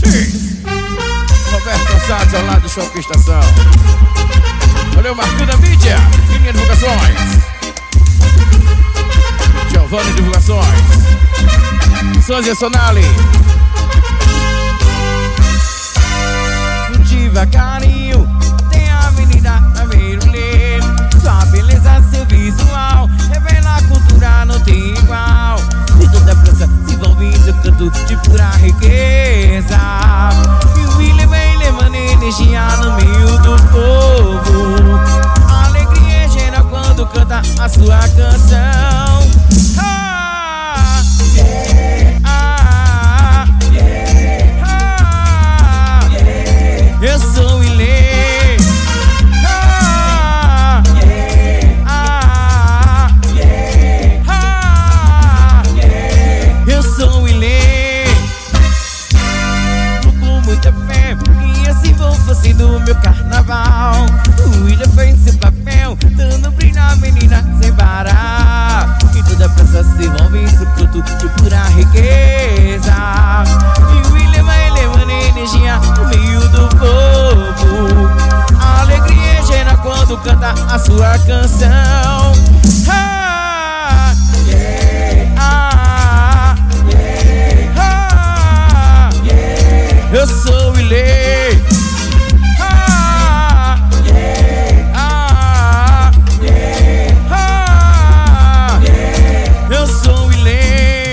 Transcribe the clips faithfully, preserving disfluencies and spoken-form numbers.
Roberto Gonçalves ao lado do Shopping Estação. Valeu, Marquinhos da Mídia, Minha Divulgações. Giovanni Divulgações. Sônia Sonali. Devagarinho, tem a avenida na Verulê. Sua beleza, seu visual revela a cultura, não tem igual. E toda praça se envolve em seu canto de pura riqueza. E o William vem levando energia no meio do povo. A alegria é geral quando canta a sua canção. Ah, yeah. Ah, yeah. Ah, yeah. Eu sou o Ilê. Ah, yeah. Ah, yeah. Ah, yeah. Eu sou o Ilê. Vou com muita fé e assim vou fazendo o meu carnaval. O Ilê fez seu papel, dando brilho na avenida sem parar. E toda praça se envolve em seu canto de pura riqueza. E o Ilê vai levando energia no meio do povo. A alegria é geral quando canta a sua canção. Ah, yeah. Ah, yeah. Ah, yeah. Eu sou o Ilê. Ah, yeah. Ah, yeah. Ah, yeah. Eu sou o Ilê.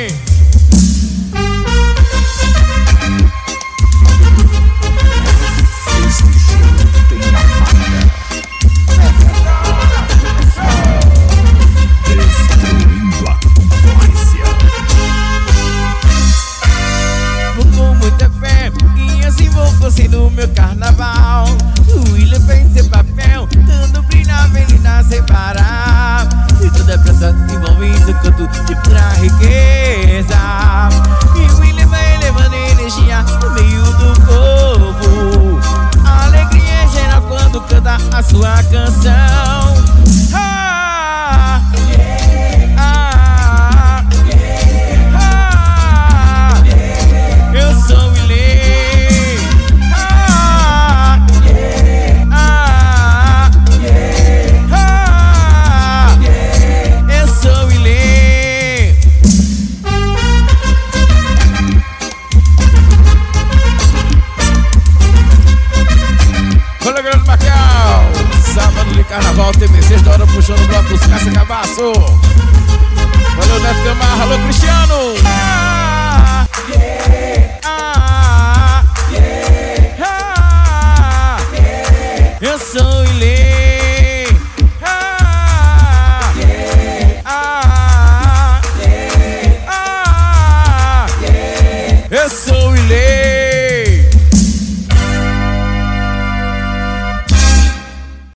Do meu carnaval, o William fez seu papel, dando brilho na avenida sem parar. E toda praça se envolve em seu canto de pura riqueza. E o William vai levando energia no meio do povo. A alegria é geral quando canta a sua canção. Ah, yeah. Ah, yeah. Ah, yeah. Eu sou o Ilê. Carnaval, T V seis da hora puxando o bloco dos Caça Cabaço. Valeu, Neto Gamarra, alô Cristiano. Ah, yeah. Ah, yeah. Ah, yeah. Eu sou